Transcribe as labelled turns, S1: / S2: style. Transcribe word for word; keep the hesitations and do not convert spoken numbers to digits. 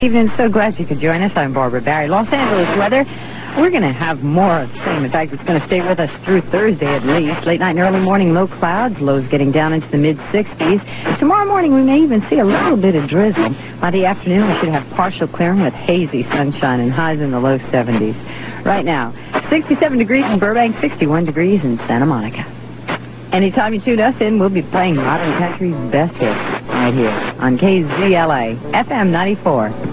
S1: Evening, so glad you could join us. I'm Barbara Barry. Los Angeles weather, we're going to have more of the same. In fact, it's going to stay with us through Thursday at least. Late night and early morning, low clouds, lows getting down into the mid sixties. Tomorrow morning, we may even see a little bit of drizzle. By the afternoon, we should have partial clearing with hazy sunshine and highs in the low seventies. Right now, sixty-seven degrees in Burbank, sixty-one degrees in Santa Monica. Anytime you tune us in, we'll be playing modern country's best hits right here on K Z L A F M ninety-four.